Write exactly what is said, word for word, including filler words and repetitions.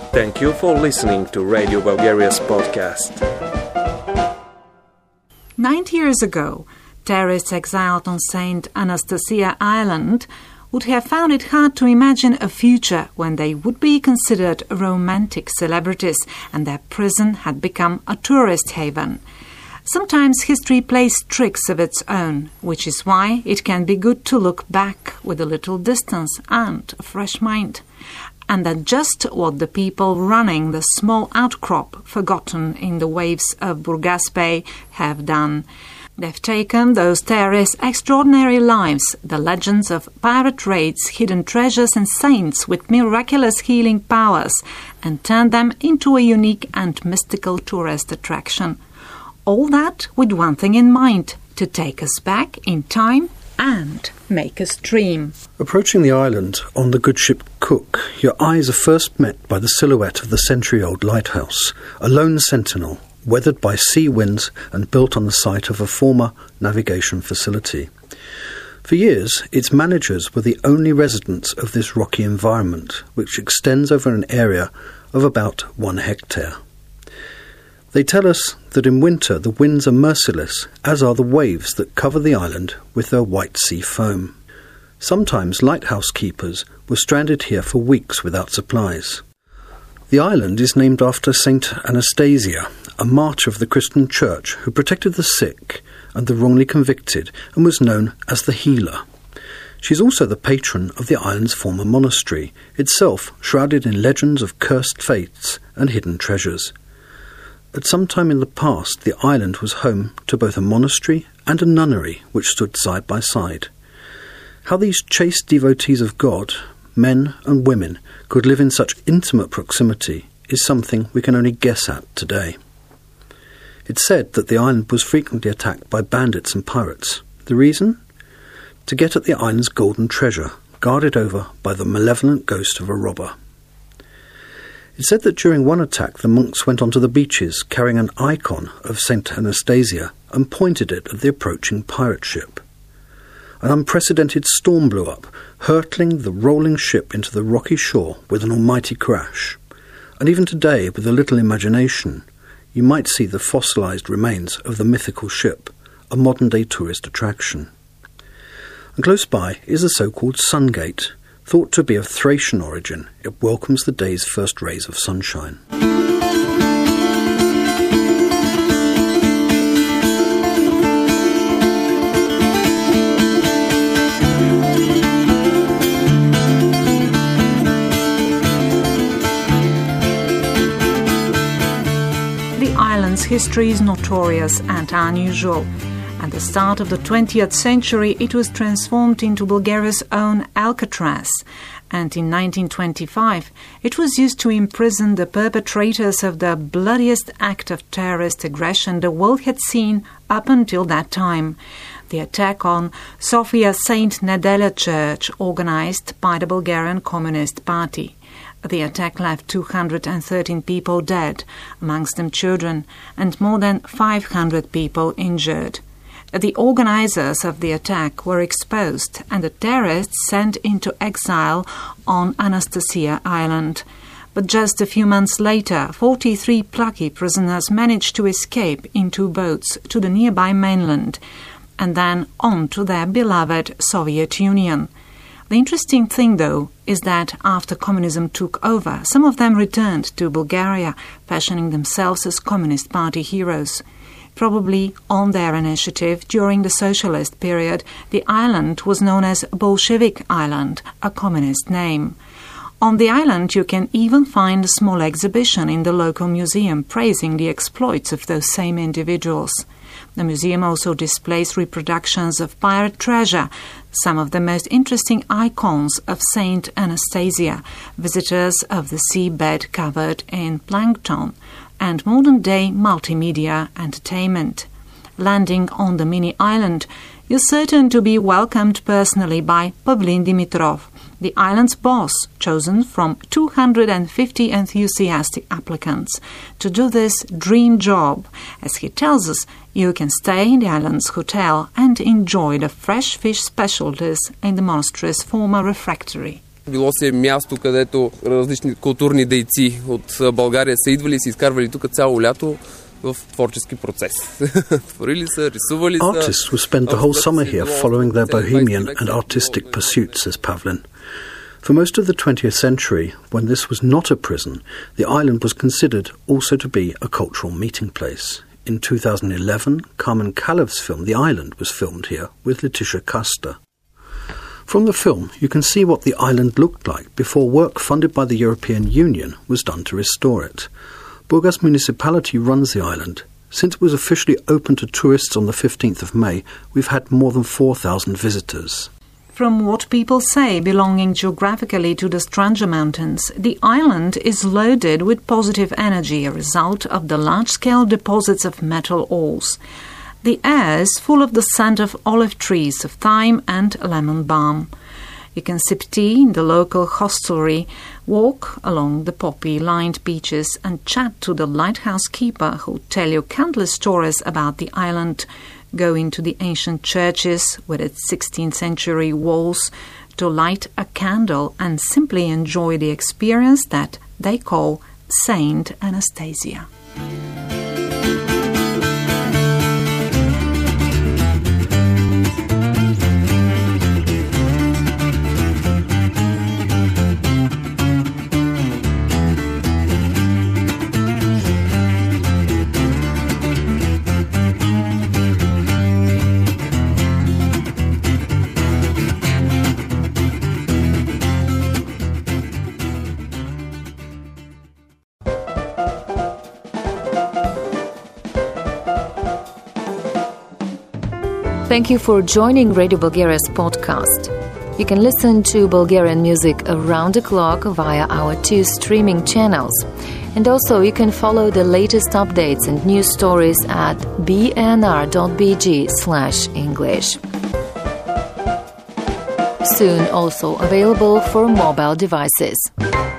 Thank you for listening to Radio Bulgaria's podcast. Ninety years ago, terrorists exiled on Saint Anastasia Island would have found it hard to imagine a future when they would be considered romantic celebrities and their prison had become a tourist haven. Sometimes history plays tricks of its own, which is why it can be good to look back with a little distance and a fresh mind. And that's just what the people running the small outcrop forgotten in the waves of Burgas Bay have done. They've taken those terrorists' extraordinary lives, the legends of pirate raids, hidden treasures and saints with miraculous healing powers, and turned them into a unique and mystical tourist attraction. All that with one thing in mind, to take us back in time and make us dream. Approaching the island on the good ship Cook, your eyes are first met by the silhouette of the century-old lighthouse, a lone sentinel, weathered by sea winds and built on the site of a former navigation facility. For years, its managers were the only residents of this rocky environment, which extends over an area of about one hectare. They tell us that in winter the winds are merciless, as are the waves that cover the island with their white sea foam. Sometimes lighthouse keepers were stranded here for weeks without supplies. The island is named after Saint Anastasia, a martyr of the Christian Church who protected the sick and the wrongly convicted and was known as the healer. She is also the patron of the island's former monastery, itself shrouded in legends of cursed fates and hidden treasures. At some time in the past, the island was home to both a monastery and a nunnery which stood side by side. How these chaste devotees of God, men and women, could live in such intimate proximity is something we can only guess at today. It's said that the island was frequently attacked by bandits and pirates. The reason? To get at the island's golden treasure, guarded over by the malevolent ghost of a robber. It's said that during one attack the monks went onto the beaches carrying an icon of Saint Anastasia and pointed it at the approaching pirate ship. An unprecedented storm blew up, hurtling the rolling ship into the rocky shore with an almighty crash. And even today, with a little imagination, you might see the fossilised remains of the mythical ship, a modern-day tourist attraction. And close by is the so-called Sungate. Thought to be of Thracian origin, it welcomes the day's first rays of sunshine. The island's history is notorious and unusual. At the start of the twentieth century, it was transformed into Bulgaria's own Alcatraz, and in nineteen twenty-five, it was used to imprison the perpetrators of the bloodiest act of terrorist aggression the world had seen up until that time, the attack on Sofia Saint Nedelya Church, organized by the Bulgarian Communist Party. The attack left two hundred thirteen people dead, amongst them children, and more than five hundred people injured. The organizers of the attack were exposed and the terrorists sent into exile on Anastasia Island. But just a few months later, forty-three plucky prisoners managed to escape in two boats to the nearby mainland and then on to their beloved Soviet Union. The interesting thing, though, is that after communism took over, some of them returned to Bulgaria, fashioning themselves as Communist Party heroes. Probably on their initiative, during the socialist period, the island was known as Bolshevik Island, a communist name. On the island you can even find a small exhibition in the local museum praising the exploits of those same individuals. The museum also displays reproductions of pirate treasure, some of the most interesting icons of Saint Anastasia, visitors of the seabed covered in plankton, and modern-day multimedia entertainment. Landing on the mini-island, you're certain to be welcomed personally by Pavlin Dimitrov, the island's boss, chosen from two hundred fifty enthusiastic applicants to do this dream job. As he tells us, you can stay in the island's hotel and enjoy the fresh fish specialties in the monastery's former refectory. Било се място, където различни културни дейци от България са идвали и са изкарвали тук цяло лято в творчески процес. Творили са, рисували са. Artists will spend the whole summer here following their bohemian and artistic pursuits, says Pavlin. For most of the twentieth century, when this was not a prison, the island was considered also to be a cultural meeting place. In two thousand eleven, Carmen Calev's film The Island was filmed here with Letitia Custer. From the film, you can see what the island looked like before work funded by the European Union was done to restore it. Burgas municipality runs the island. Since it was officially open to tourists on the fifteenth of May, we've had more than four thousand visitors. From what people say belonging geographically to the Strandzha Mountains, the island is loaded with positive energy, a result of the large-scale deposits of metal ores. The air is full of the scent of olive trees, of thyme and lemon balm. You can sip tea in the local hostelry, walk along the poppy-lined beaches and chat to the lighthouse keeper who tell you countless stories about the island, go into the ancient churches with its sixteenth century walls to light a candle and simply enjoy the experience that they call Saint Anastasia. Thank you for joining Radio Bulgaria's podcast. You can listen to Bulgarian music around the clock via our two streaming channels. And also you can follow the latest updates and news stories at b n r dot b g slash English. Soon also available for mobile devices.